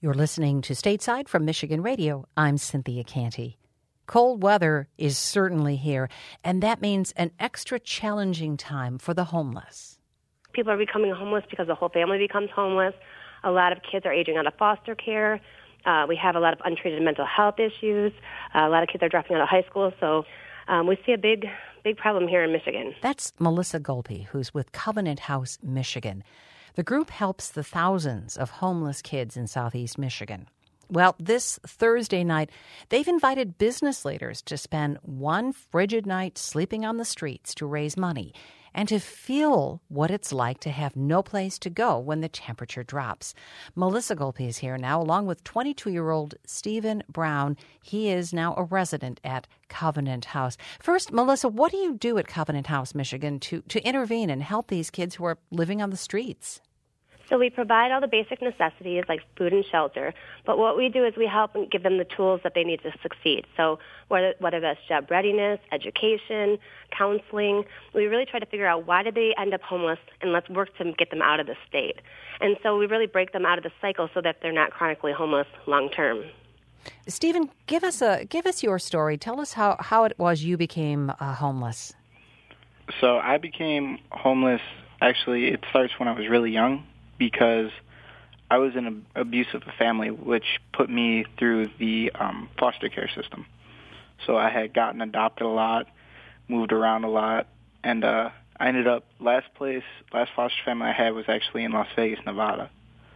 You're listening to Stateside from Michigan Radio. I'm Cynthia Canty. Cold weather is certainly here, and that means an extra challenging time for the homeless. People are becoming homeless because the whole family becomes homeless. A lot of kids are aging out of foster care. We have a lot of untreated mental health issues. A lot of kids are dropping out of high school. So we see a big problem here in Michigan. That's Melissa Gulpe, who's with Covenant House, Michigan. The group helps the thousands of homeless kids in southeast Michigan. Well, this Thursday night, they've invited business leaders to spend one frigid night sleeping on the streets to raise money and to feel what it's like to have no place to go when the temperature drops. Melissa Gulpe is here now, along with 22-year-old Stephen Brown. He is now a resident at Covenant House. First, Melissa, what do you do at Covenant House, Michigan, to intervene and help these kids who are living on the streets? So we provide all the basic necessities like food and shelter, but what we do is we help and give them the tools that they need to succeed. So whether that's job readiness, education, counseling, we really try to figure out why did they end up homeless, and let's work to get them out of the state. And so we really break them out of the cycle so that they're not chronically homeless long term. Stephen, give us your story. Tell us how it was you became homeless. So I became homeless, actually, it starts when I was really young, because I was in an abusive family, which put me through the foster care system. So I had gotten adopted a lot, moved around a lot, and I ended up, last foster family I had was actually in Las Vegas, Nevada.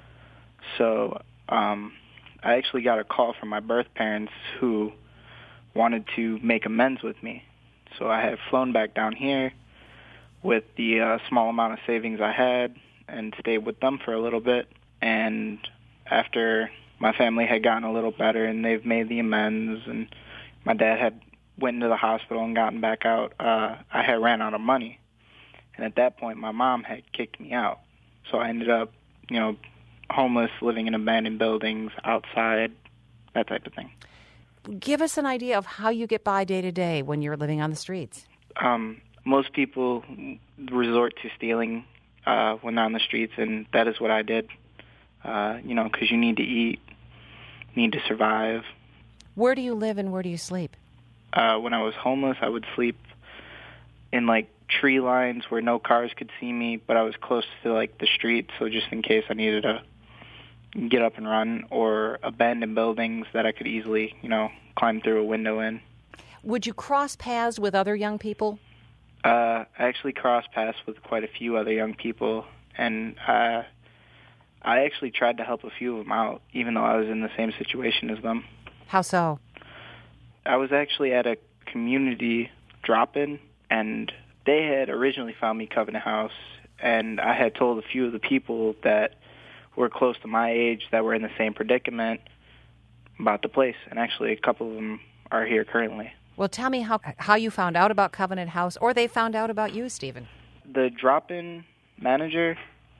So I actually got a call from my birth parents who wanted to make amends with me. So I had flown back down here with the small amount of savings I had, and stayed with them for a little bit. And after my family had gotten a little better and they've made the amends and my dad had went into the hospital and gotten back out, I had ran out of money. And at that point, my mom had kicked me out. So I ended up, homeless, living in abandoned buildings, outside, that type of thing. Give us an idea of how you get by day to day when you're living on the streets. Most people resort to stealing when they're on the streets, and that is what I did, because you need to eat, need to survive. Where do you live and where do you sleep? When I was homeless, I would sleep in, tree lines where no cars could see me, but I was close to, the street, so just in case I needed to get up and run, or abandoned buildings that I could easily, climb through a window in. Would you cross paths with other young people? I actually crossed paths with quite a few other young people, and I actually tried to help a few of them out, even though I was in the same situation as them. How so? I was actually at a community drop-in, and they had originally found me Covenant House, and I had told a few of the people that were close to my age that were in the same predicament about the place, and actually a couple of them are here currently. Well, tell me how you found out about Covenant House, or they found out about you, Stephen. The drop-in manager,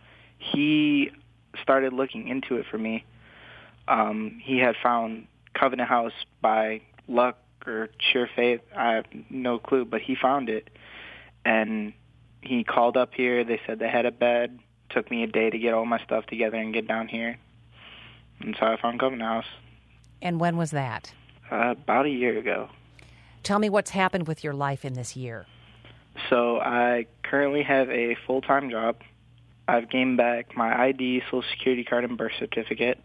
he started looking into it for me. He had found Covenant House by luck or sheer faith. I have no clue, but he found it. And he called up here. They said they had a bed. Took me a day to get all my stuff together and get down here. And so I found Covenant House. And when was that? About a year ago. Tell me what's happened with your life in this year. So I currently have a full-time job. I've gained back my ID, Social Security card, and birth certificate.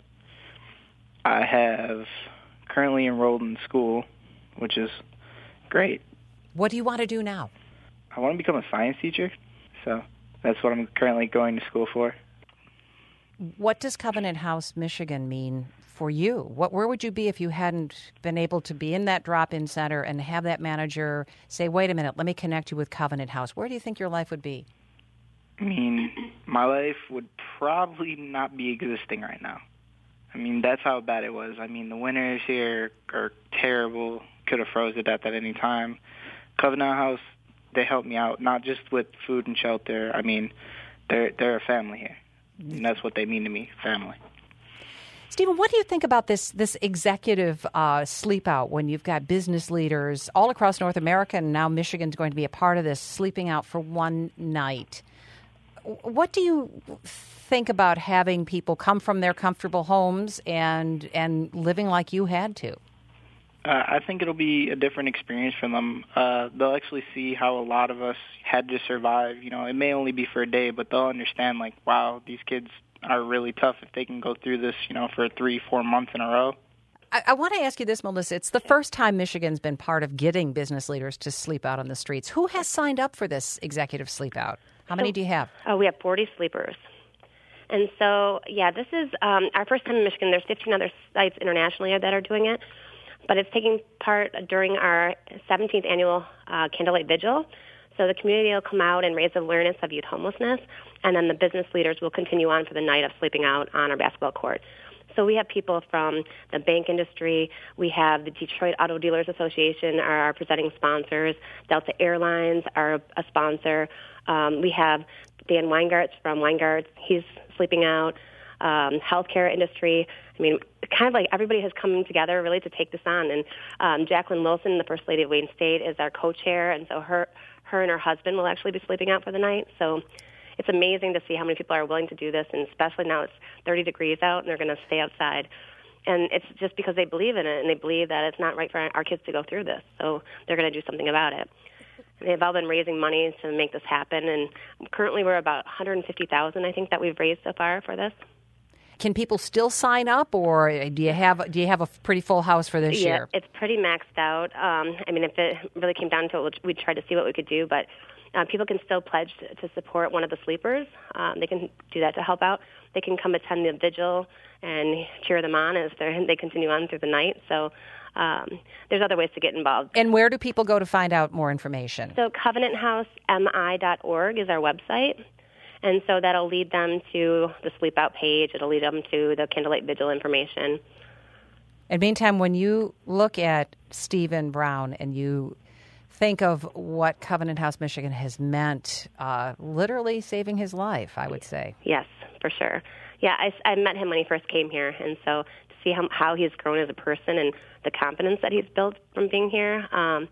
I have currently enrolled in school, which is great. What do you want to do now? I want to become a science teacher, so that's what I'm currently going to school for. What does Covenant House, Michigan mean for you? Where would you be if you hadn't been able to be in that drop-in center and have that manager say, wait a minute, let me connect you with Covenant House? Where do you think your life would be? I mean, my life would probably not be existing right now. I mean, that's how bad it was. I mean, the winters here are terrible. Could have froze to death at any time. Covenant House, they helped me out, not just with food and shelter. I mean, they're a family here. And that's what they mean to me, family. Stephen, what do you think about this executive sleep out when you've got business leaders all across North America, and now Michigan's going to be a part of this, sleeping out for one night? What do you think about having people come from their comfortable homes and living like you had to? I think it'll be a different experience for them. They'll actually see how a lot of us had to survive. You know, it may only be for a day, but they'll understand, like, wow, these kids are really tough if they can go through this, you know, for 3-4 months in a row. I want to ask you this, Melissa. It's the first time Michigan's been part of getting business leaders to sleep out on the streets. Who has signed up for this executive sleep out? How many do you have? We have 40 sleepers. And so, this is our first time in Michigan. There's 15 other sites internationally that are doing it. But it's taking part during our 17th annual Candlelight Vigil. So the community will come out and raise awareness of youth homelessness, and then the business leaders will continue on for the night of sleeping out on our basketball court. So we have people from the bank industry. We have the Detroit Auto Dealers Association are our presenting sponsors. Delta Airlines are a sponsor. We have Dan Weingartz from Weingartz. He's sleeping out. Healthcare industry. I mean, kind of like everybody has come together really to take this on. And Jacqueline Wilson, the First Lady of Wayne State, is our co-chair, and so her and her husband will actually be sleeping out for the night. So it's amazing to see how many people are willing to do this, and especially now it's 30 degrees out and they're going to stay outside. And it's just because they believe in it, and they believe that it's not right for our kids to go through this. So they're going to do something about it. They've all been raising money to make this happen, and currently we're about $150,000, I think, that we've raised so far for this. Can people still sign up, or do you have a pretty full house for this year? Yeah, it's pretty maxed out. I mean, if it really came down to it, we'd try to see what we could do, but people can still pledge to support one of the sleepers. They can do that to help out. They can come attend the vigil and cheer them on as they continue on through the night. So there's other ways to get involved. And where do people go to find out more information? So covenanthousemI.org is our website. And so that'll lead them to the Sleep Out page. It'll lead them to the Candlelight Vigil information. And meantime, when you look at Stephen Brown and you think of what Covenant House Michigan has meant, literally saving his life, I would say. Yes, for sure. Yeah, I met him when he first came here, and so to see how he's grown as a person and the confidence that he's built from being here,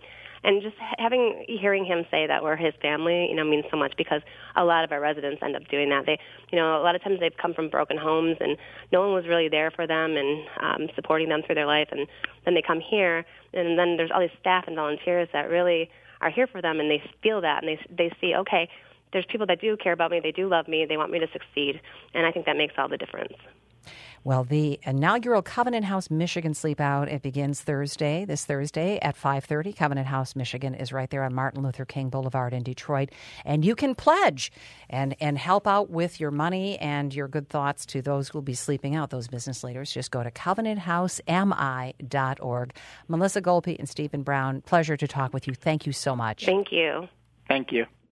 and just hearing him say that we're his family, means so much, because a lot of our residents end up doing that. They, a lot of times they've come from broken homes and no one was really there for them and supporting them through their life. And then they come here, and then there's all these staff and volunteers that really are here for them, and they feel that, and they see, okay, there's people that do care about me, they do love me, they want me to succeed, and I think that makes all the difference. Well, the inaugural Covenant House Michigan Sleep Out, it begins this Thursday at 5:30. Covenant House Michigan is right there on Martin Luther King Boulevard in Detroit. And you can pledge and help out with your money and your good thoughts to those who will be sleeping out, those business leaders. Just go to covenanthousemI.org. Melissa Golpe and Stephen Brown, pleasure to talk with you. Thank you so much. Thank you. Thank you.